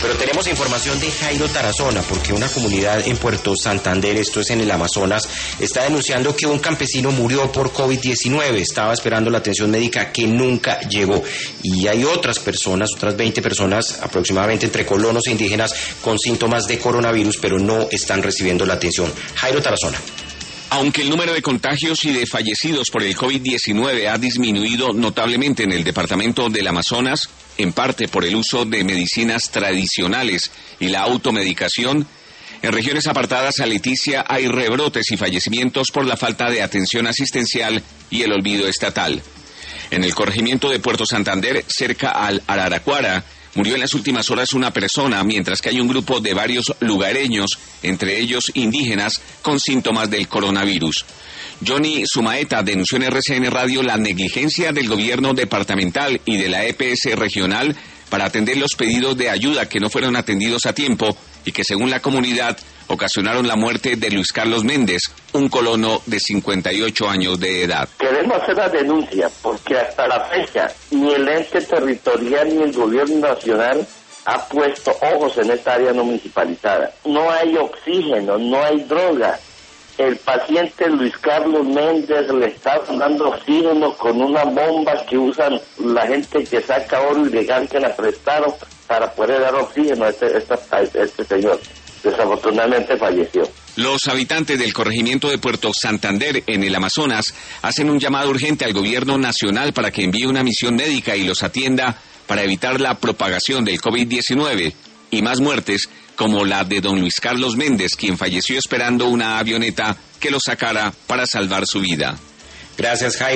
Pero tenemos información de Jairo Tarazona, porque una comunidad en Puerto Santander, esto es en el Amazonas, está denunciando que un campesino murió por COVID-19. Estaba esperando la atención médica que nunca llegó. Y hay otras personas, otras 20 personas aproximadamente entre colonos e indígenas con síntomas de coronavirus, pero no están recibiendo la atención. Jairo Tarazona. Aunque el número de contagios y de fallecidos por el COVID-19 ha disminuido notablemente en el departamento del Amazonas, en parte por el uso de medicinas tradicionales y la automedicación, en regiones apartadas a Leticia hay rebrotes y fallecimientos por la falta de atención asistencial y el olvido estatal. En el corregimiento de Puerto Santander, cerca al Araraquara, murió en las últimas horas una persona, mientras que hay un grupo de varios lugareños, entre ellos indígenas, con síntomas del coronavirus. Johnny Sumaeta denunció en RCN Radio la negligencia del gobierno departamental y de la EPS regional para atender los pedidos de ayuda que no fueron atendidos a tiempo y que, según la comunidad, ocasionaron la muerte de Luis Carlos Méndez, un colono de 58 años de edad. Queremos hacer la denuncia porque hasta la fecha ni el ente territorial ni el gobierno nacional ha puesto ojos en esta área no municipalizada. No hay oxígeno, no hay droga. El paciente Luis Carlos Méndez le está dando oxígeno con una bomba que usan la gente que saca oro ilegal que la prestaron para poder dar oxígeno a este señor. Desafortunadamente falleció. Los habitantes del corregimiento de Puerto Santander, en el Amazonas, hacen un llamado urgente al gobierno nacional para que envíe una misión médica y los atienda para evitar la propagación del COVID-19 y más muertes como la de don Luis Carlos Méndez, quien falleció esperando una avioneta que lo sacara para salvar su vida. Gracias, Jairo.